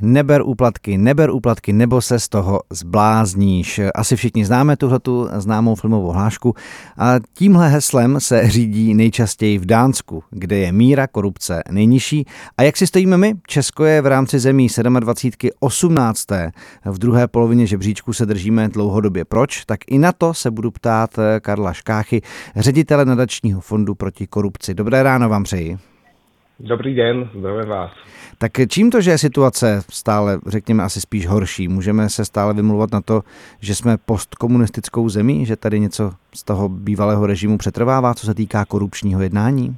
neber úplatky, nebo se z toho zblázníš. Asi všichni známe tuhletu známou filmovou hlášku a tímhle heslem se řídí nejčastěji v Dánsku, kde je míra korupce nejnižší. A jak si stojíme my? Česko je v rámci zemí 27. 18. V druhé polovině žebříčku se držíme dlouhodobě. Proč? Tak i na to se budu ptát Karla Škáchy, ředitele nadačního fondu proti korupci. Dobré ráno vám přeji. Dobrý den, zdravím vás. Tak čím to, že je situace stále, řekněme, asi spíš horší? Můžeme se stále vymlouvat na to, že jsme postkomunistickou zemí, že tady něco z toho bývalého režimu přetrvává, co se týká korupčního jednání?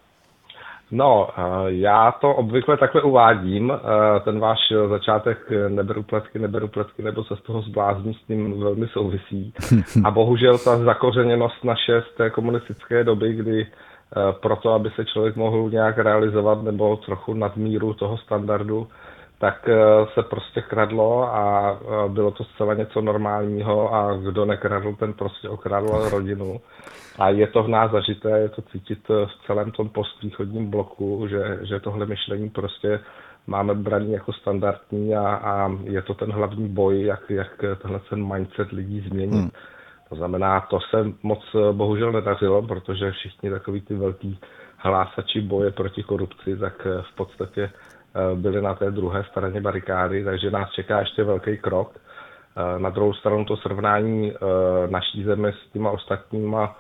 No, já to obvykle takhle uvádím, ten váš začátek neber úplatky, nebo se z toho zblázní, s tím velmi souvisí. A bohužel ta zakořeněnost naše z té komunistické doby, kdy proto, aby se člověk mohl nějak realizovat nebo trochu nadmíru toho standardu, tak se prostě kradlo a bylo to zcela něco normálního a kdo nekradl, ten prostě okradl rodinu. A je to v nás zažité, je to cítit v celém tom postvýchodním bloku, že tohle myšlení prostě máme braný jako standardní a je to ten hlavní boj, jak tenhle ten mindset lidí změnit. To znamená, to se moc bohužel nedařilo, protože všichni takový ty velký hlásači boje proti korupci, tak v podstatě byli na té druhé straně barikády, takže nás čeká ještě velký krok. Na druhou stranu to srovnání naší země s těma ostatníma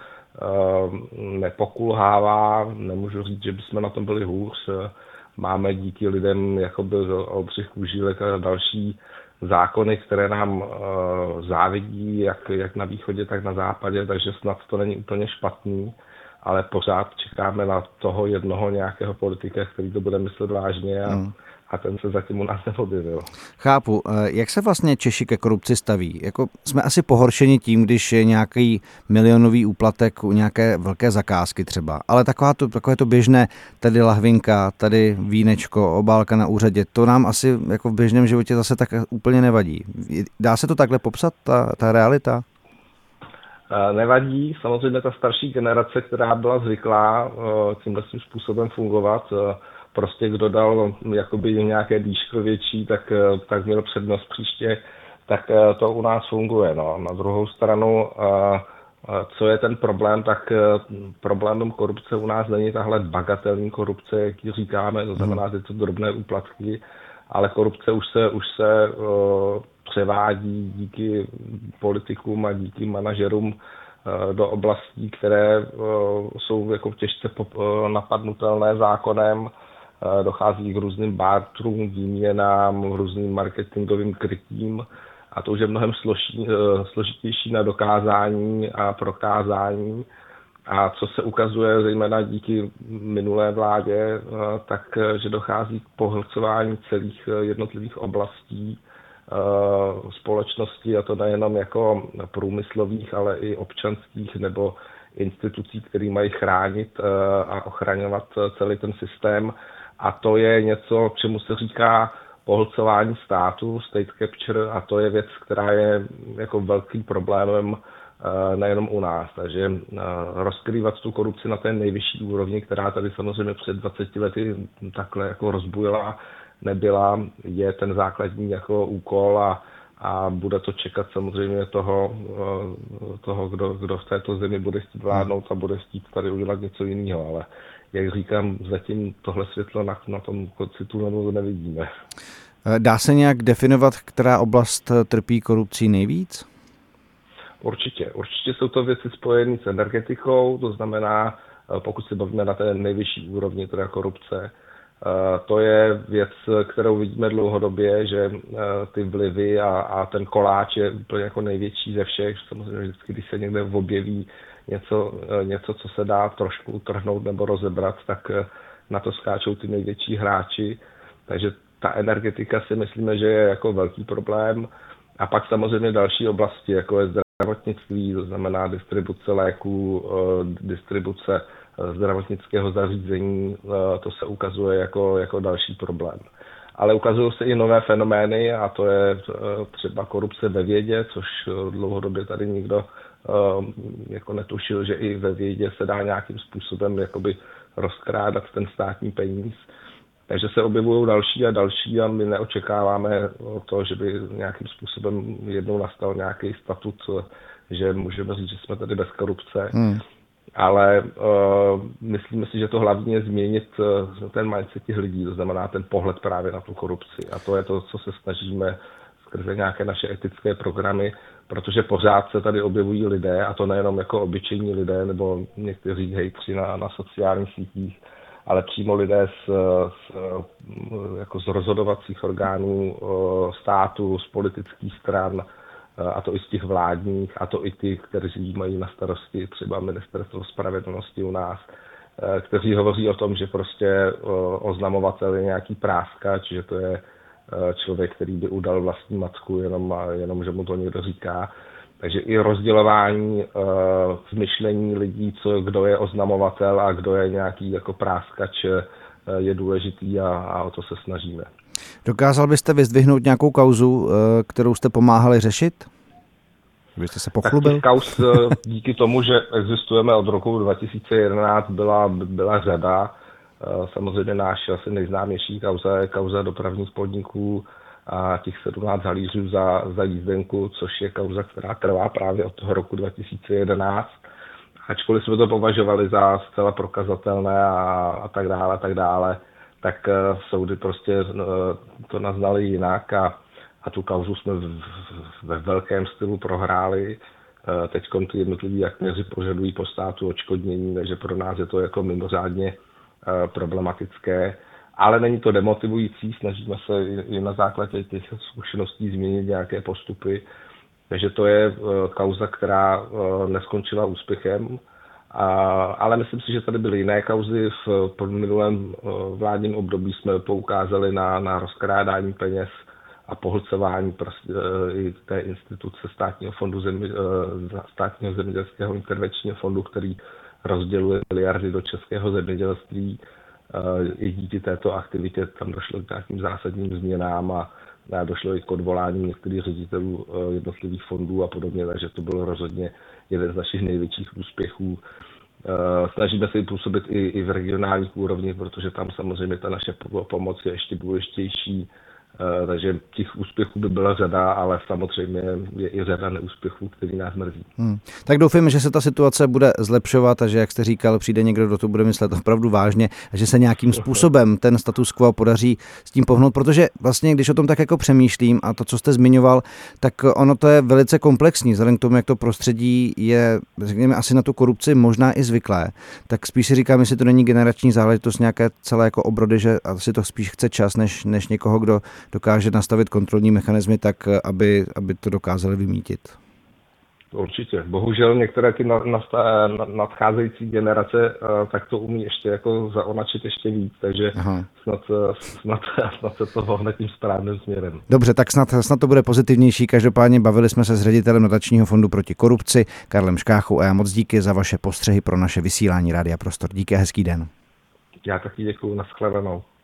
nepokulhává, nemůžu říct, že bychom na tom byli hůř. Máme díky lidem, jako byl Oldřich Kužílek a další zákony, které nám závidí, jak na východě, tak na západě, takže snad to není úplně špatný, ale pořád čekáme na toho jednoho nějakého politika, který to bude myslet vážně a ten se zatím u nás neobjevil. Chápu. Jak se vlastně Češi ke korupci staví? Jako jsme asi pohoršeni tím, když je nějaký milionový úplatek u nějaké velké zakázky třeba, ale takové to běžné, tady lahvinka, tady vínečko, obálka na úřadě, to nám asi jako v běžném životě zase tak úplně nevadí. Dá se to takhle popsat, ta realita? Nevadí. Samozřejmě ta starší generace, která byla zvyklá tímhle způsobem fungovat, prostě kdo dal jakoby nějaké dýško větší, tak měl přednost příště, tak to u nás funguje. No. Na druhou stranu, co je ten problém, tak problémem korupce u nás není tahle bagatelní korupce, jak ji říkáme, to znamená tyto drobné úplatky, ale korupce už se převádí díky politikům a díky manažerům do oblastí, které jsou jako těžce napadnutelné zákonem. Dochází k různým barterům, výměnám, různým marketingovým krytím a to už je mnohem složitější na dokázání a prokázání. A co se ukazuje zejména díky minulé vládě, tak že dochází k pohlcování celých jednotlivých oblastí společnosti, a to nejenom jako průmyslových, ale i občanských nebo institucí, které mají chránit a ochraňovat celý ten systém. A to je něco, čemu se říká pohlcování státu, state capture, a to je věc, která je jako velkým problémem nejenom u nás. Takže rozkrývat tu korupci na té nejvyšší úrovni, která tady samozřejmě před 20 lety takhle jako rozbujela, nebyla, je ten základní jako úkol a bude to čekat samozřejmě toho kdo v této zemi bude chtít vládnout a bude chtít tady udělat něco jiného, ale jak říkám, zatím tohle světlo na tom konci tunelu nevidíme. Dá se nějak definovat, která oblast trpí korupcí nejvíc? Určitě jsou to věci spojené s energetikou, to znamená, pokud se bavíme na té nejvyšší úrovni, teda korupce, to je věc, kterou vidíme dlouhodobě, že ty vlivy a ten koláč je úplně jako největší ze všech. Samozřejmě vždycky, když se někde objeví něco, co se dá trošku utrhnout nebo rozebrat, tak na to skáčou ty největší hráči. Takže ta energetika si myslíme, že je jako velký problém. A pak samozřejmě další oblasti, jako je zdravotnictví, to znamená distribuce léků, distribuce zdravotnického zařízení, to se ukazuje jako další problém. Ale ukazují se i nové fenomény a to je třeba korupce ve vědě, což dlouhodobě tady nikdo jako netušil, že i ve vědě se dá nějakým způsobem jakoby rozkrádat ten státní peníz. Takže se objevují další a další a my neočekáváme to, že by nějakým způsobem jednou nastal nějaký statut, že můžeme říct, že jsme tady bez korupce. Ale myslíme si, že to hlavně je změnit ten mindset těch lidí, to znamená ten pohled právě na tu korupci. A to je to, co se snažíme skrze nějaké naše etické programy, protože pořád se tady objevují lidé, a to nejenom jako obyčejní lidé, nebo někteří hejtři na sociálních sítích, ale přímo lidé jako z rozhodovacích orgánů státu, z politických stran, a to i z těch vládních, a to i ty, kteří mají na starosti třeba Ministerstvo spravedlnosti u nás, kteří hovoří o tom, že prostě oznamovatel je nějaký práskač, že to je člověk, který by udal vlastní matku, jenom že mu to někdo říká. Takže i rozdělování v myšlení lidí, kdo je oznamovatel a kdo je nějaký jako práskač, je důležitý a o to se snažíme. Dokázal byste vyzdvihnout nějakou kauzu, kterou jste pomáhali řešit? Byste se pochlubil? Tak těch kauz díky tomu, že existujeme od roku 2011, byla řada. Samozřejmě náš asi nejznámější kauza je kauza dopravních podniků a těch 17 halířů za jízdenku, což je kauza, která trvá právě od toho roku 2011. Ačkoliv jsme to považovali za zcela prokazatelné a tak dále, tak soudy prostě to naznali jinak a tu kauzu jsme ve velkém stylu prohráli. Teď ty jednotliví aktéři požadují po státu odškodnění, takže pro nás je to jako mimořádně problematické. Ale není to demotivující, snažíme se i na základě těch zkušeností změnit nějaké postupy. Takže to je kauza, která neskončila úspěchem. Ale myslím si, že tady byly jiné kauzy. V minulém vládním období jsme poukázali na rozkrádání peněz a pohlcování i té instituce státního zemědělského intervenčního fondu, který rozděluje miliardy do českého zemědělství. I díky této aktivitě tam došlo k nějakým zásadním změnám a došlo i k odvolání některých ředitelů jednotlivých fondů a podobně, takže to byl rozhodně jeden z našich největších úspěchů. Snažíme se působit i v regionálních úrovních, protože tam samozřejmě ta naše pomoc je ještě důležitější. Takže těch úspěchů by byla řada, ale samozřejmě je i řada neúspěchů, který nás mrzí. Tak doufejme, že se ta situace bude zlepšovat a že, jak jste říkal, přijde někdo, kdo to bude myslet opravdu vážně a že se nějakým způsobem ten status quo podaří s tím pohnout, protože vlastně, když o tom tak jako přemýšlím a to, co jste zmiňoval, tak ono to je velice komplexní, vzhledem k tomu, jak to prostředí je, řekněme, asi na tu korupci možná i zvyklé, tak spíš si říkám, jestli to není generační záležitost nějaké celé jako obrody, že asi to spíš chce čas, než někoho, kdo dokáže nastavit kontrolní mechanismy tak, aby to dokázali vymítit. Určitě. Bohužel některé ty nadcházející generace tak to umí ještě jako zaonačit ještě víc, takže snad se to pohne tím správným směrem. Dobře, tak snad to bude pozitivnější. Každopádně bavili jsme se s ředitelem Nadačního fondu proti korupci Karlem Škáchou a já moc díky za vaše postřehy pro naše vysílání Rádia Prostor. Díky a hezký den. Já taky děkuju, nashledanou.